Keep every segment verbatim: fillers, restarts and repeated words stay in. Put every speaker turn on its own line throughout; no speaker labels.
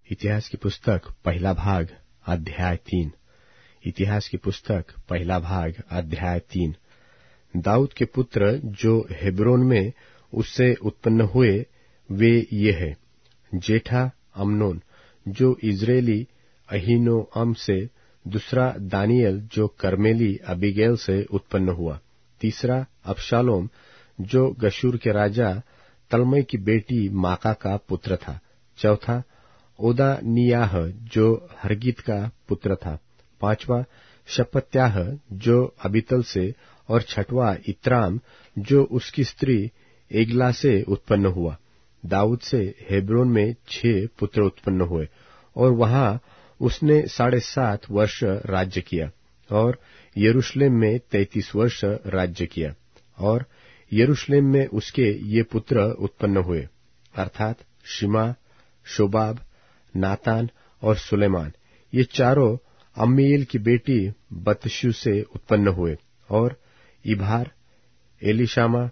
इतिहास की पुस्तक पहला भाग अध्याय तीन। इतिहास की पुस्तक पहला भाग अध्याय तीन। दाऊद के पुत्र जो हेब्रोन में उससे उत्पन्न हुए वे ये है। जेठा अम्नोन जो इजरायली अहीनोअम से, दूसरा दानियल जो कर्मेली अबीगैल से उत्पन्न हुआ, तीसरा अबशालोम जो गशूर के राजा तलमई की बेटी माका का पुत्र था, चौथा ओदानियाह जो हरगीत का पुत्र था, पांचवा शपत्याह जो अबीतल से, और छठवां इत्राम जो उसकी स्त्री एगला से उत्पन्न हुआ। दाऊद से हेब्रोन में छह पुत्र उत्पन्न हुए और वहां उसने साढ़े सात वर्ष राज्य किया और यरूशलेम में तैतीस वर्ष राज्य किया। और यरूशलेम में उसके ये पुत्र उत्पन्न हुए, अर्थात शिमा, शोबाब, नातान और सुलेमान। ये चारों अम्मीएल की बेटी बतशू से उत्पन्न हुए। और Ibhar, Elishama,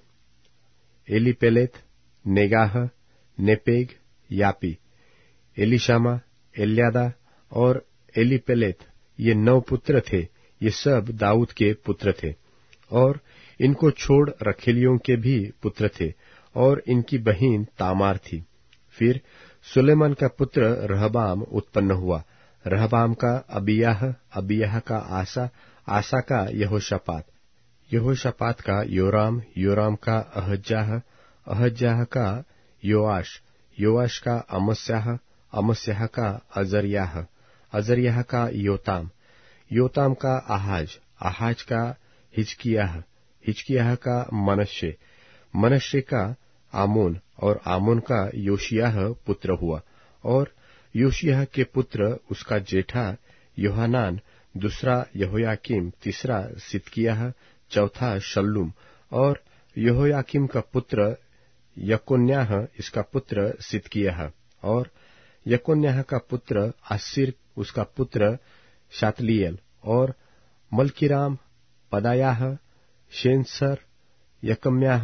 Eliphelet, Nogah, Nepheg, Japhia, Elishama, Eliada और एलीपेलेत, ये नौ पुत्र थे। ये सब दाऊद के पुत्र थे। और इनको छोड़ रखेलियों के भी पुत्र थे और इनकी बहिन तामार थी। फिर सुलेमान का पुत्र रहबाम उत्पन्न हुआ, रहबाम का अबियाह, अबियाह का आसा, आसा का यहोशापात, यहोशापात का योराम, योराम का अहज्याह, अहज्याह का योआश, योआश का अमस्याह, अमस्याह का अजर्याह, अजर्याह का योताम, योताम का आहाज, आहाज का हिजकियाह, हिजकियाह का मनश्शे, मनश्शे का आमोन, और आमोन का योशियाह पुत्र हुआ। और योशियाह के पुत्र उसका जेठा योहानान, दूसरा यहोयाकीम, तीसरा सिदकिय्याह, चौथा शल्लूम। और यहोयाकीम का पुत्र यकोन्याह, इसका पुत्र सिदकिय्याह। और यकोन्याह का पुत्र आसिर, उसका पुत्र शातलिएल। और मल्कीराम, पदायाह, शेनसर, यकम्याह,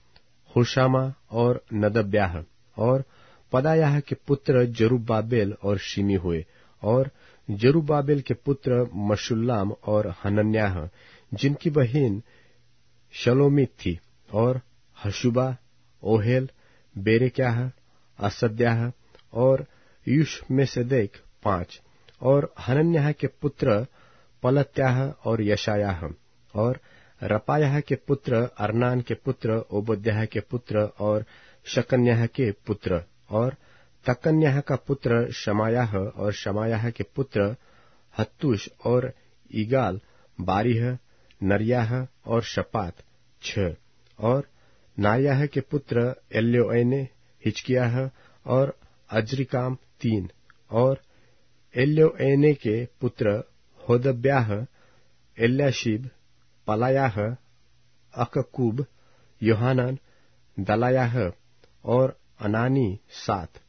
होशामा और नदब्याह। और पदायाह के पुत्र जरुब्बाबेल और शिमी हुए। और जरुब्बाबेल के पुत्र मशुल्लाम और हनन्याह, जिनकी बहिन शलोमीत थी। और हशुबा, ओहेल, बेरेक्याह, असद्याह और यूशमेसेदेक पांच। और हनन्याह के पुत्र पलत्याह और यशायाह। और रपायाह के पुत्र अर्नान के पुत्र ओबद्याह के पुत्र और शकन्याह के पुत्र। और तकन्याह का पुत्र शमायाह, और शमायाह के पुत्र हत्तूश और ईगाल, बारीह, नरियाह और शपात छह। और नायाह के पुत्र एल्योएने, हिजकियाह और अजरिकाम तीन। और एल्योएने के पुत्र होदब्याह, एल्याशीब, पलायाह, अककूब, योहानान, दलायाह और अनानी सात।